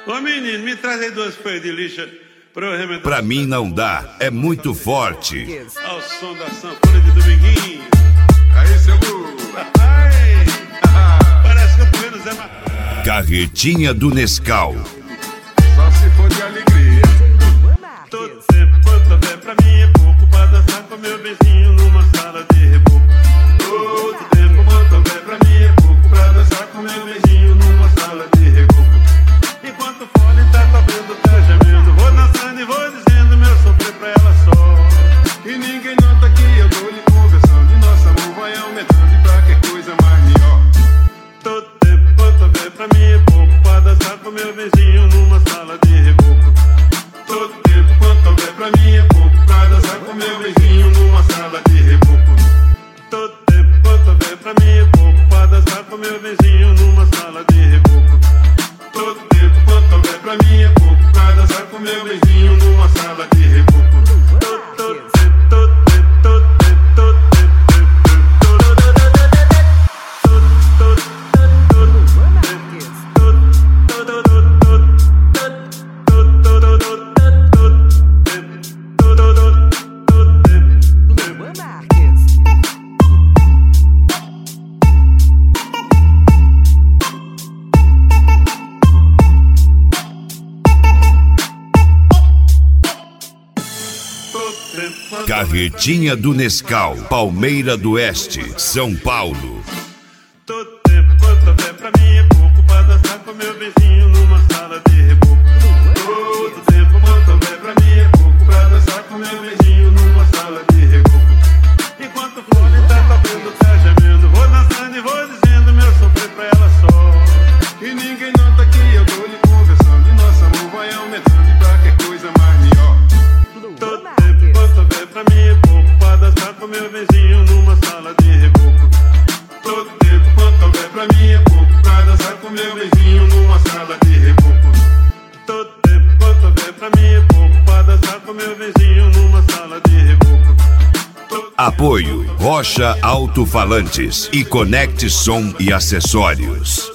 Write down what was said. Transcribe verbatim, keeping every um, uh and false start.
Ô menino, me traz aí duas folhas de lixa pra eu arremedar. Pra mim não dá, é muito forte. Ao som da sanfona de Dominguinho. Aí, seu burro. Ai, parece que eu tô vendo Zé Mar... Carretinha do Nescau. Só se for de alegria. Todo tempo quanto houver pra mim é pouco pra dançar com meu beijinho numa sala de reboco. Todo tempo quanto houver pra mim é pouco pra dançar com meu beijinho numa sala de reboco. Enquanto o fole tá tocando, tá gemendo, vou dançando e vou dizendo meu sofrer pra ela só. E ninguém nota que eu tô lhe conversando e nosso amor vai aumentando e pra que coisa mais melhor. Todo tempo quanto houver pra mim é pouco pra dançar com meu beijinho numa sala de reboco. Todo tempo quanto houver pra mim é pouco pra dançar com meu beijinho numa sala de reboco. Todo tempo quanto houver pra mim é pouco pra dançar com meu beijinho numa sala de reboco. Todo tempo quanto houver pra mim é pouco pra dançar com meu beijinho numa sala de reboco. Todo, todo tempo, todo tempo, todo tempo, todo tempo, todo tempo, todo, todo, todo, Carretinha do Nescau, Palmeira do Oeste, São Paulo. todo tempo quanto houver pra mim é pouco pra dançar com meu beijinho numa sala de reboco. Todo tempo quanto houver pra mim é pouco pra dançar com meu beijinho numa sala de reboco. Enquanto o fone tá tocando, tá gemendo, vou dançando e vou dizendo meu sofrer pra ela só. E ninguém nota que eu tô lhe conversando e nosso amor vai aumentando e pra que coisa mais melhor. Todo tempo quanto houver pra mim é pouco pra dançar com meu beijinho numa sala de reboco. Todo tempo quanto houver pra mim é pouco pra dançar com meu beijinho numa sala de reboco. Todo tempo quanto houver pra mim é pouco pra dançar com meu beijinho numa sala de reboco. Todo... Apoio Rocha Alto-Falantes e Conecte Som e Acessórios.